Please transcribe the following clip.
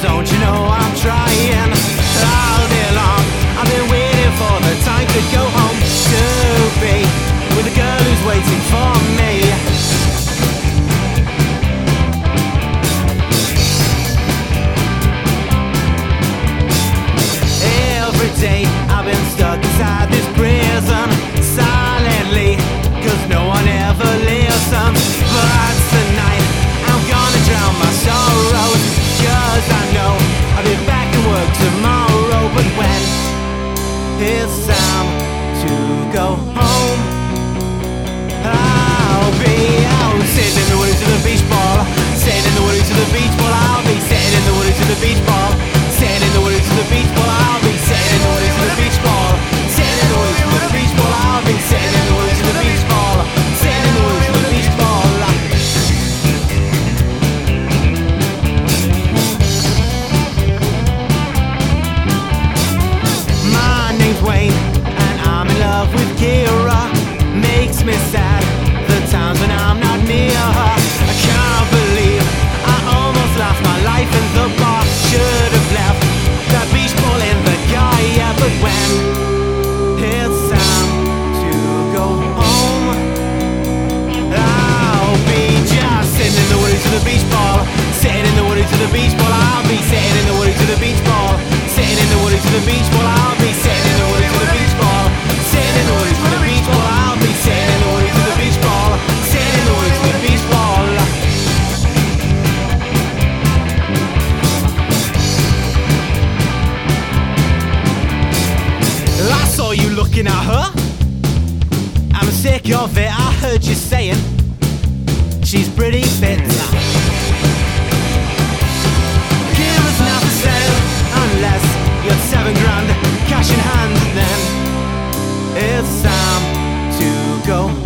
don't you know I'm trying all day long? I've been waiting for the time to go home to be with the girl who's waiting for me. Every day I've been stuck inside this prison silently, 'cause no one ever listens. But tonight I'm gonna drown my sorrows, 'cause I know I'll be back to work tomorrow. But when it's time to go home, I'll be out sitting in the woods to the beach ball, sitting in the woods to the beach ball. I'll be sitting in the woods to the beach ball, sitting in the woods to the beach ball. I'll be sitting in the woods to the beach ball, sitting in the woods to the beach ball. I'll be sitting in the woods to the beach ball, sitting in the woods to the beach ball. My name's Wayne and I'm in love with Kira. Makes me sad the times when I'm not near her. I can't believe I almost lost my life in the bar. Should have left that beach ball in the car, yeah. But when it's time to go home, I'll be just sitting in the woody to the beach ball, sitting in the woody to the beach ball. I'll be sitting in the woody to the beach ball, sitting in the woody to the beach ball. I'll be sitting in the woody to the beach ball, sitting in the woody to the beach ball. I'll be sitting in the woody to the beach ball, sitting in the woody to the beach ball. I saw you looking at her. I'm sick of it. I heard you saying she's pretty fit. Give us now for sale unless you're 7 grand cash in hand. Then it's time to go